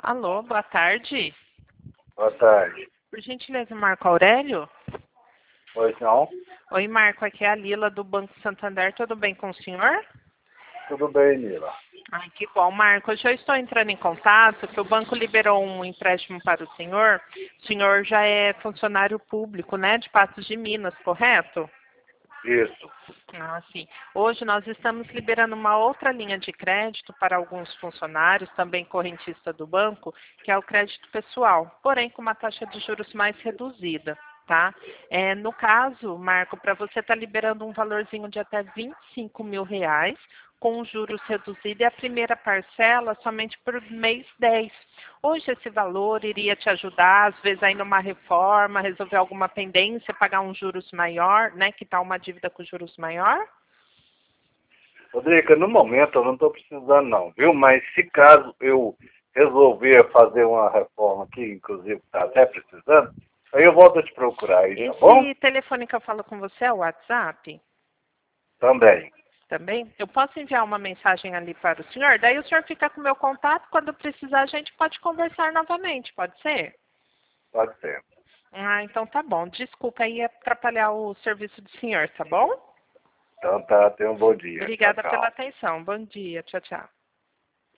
Alô, boa tarde. Boa tarde. Por gentileza, Marco Aurélio? Pois não? Oi, Marco, aqui é a Lila do Banco Santander. Tudo bem com o senhor? Tudo bem, Nila. Ai, que bom, Marco. Hoje eu estou entrando em contato que o banco liberou um empréstimo para o senhor. O senhor já é funcionário público, né, de Patos de Minas, correto? Isso. Ah, sim. Hoje nós estamos liberando uma outra linha de crédito para alguns funcionários, também correntista do banco, que é o crédito pessoal, porém com uma taxa de juros mais reduzida, tá? No caso, Marco, para você estar liberando um valorzinho de até R$ 25.000, com juros reduzidos e a primeira parcela somente por mês 10. Hoje esse valor iria te ajudar, às vezes aí numa reforma, resolver alguma pendência, pagar um juros maior, né? Que tal uma dívida com juros maior? Rodrigo, no momento eu não estou precisando não, viu? Mas se caso eu resolver fazer uma reforma aqui, inclusive está até precisando, aí eu volto a te procurar aí, tá bom? Esse telefone que eu falo com você é o WhatsApp? Também. Também? Eu posso enviar uma mensagem ali para o senhor? Daí o senhor fica com o meu contato, quando precisar a gente pode conversar novamente, pode ser? Pode ser. Ah, então tá bom. Desculpa aí atrapalhar o serviço do senhor, tá bom? Então tá, tenha um bom dia. Tchau, Obrigada pela tchau. atenção. Bom dia. Tchau, tchau.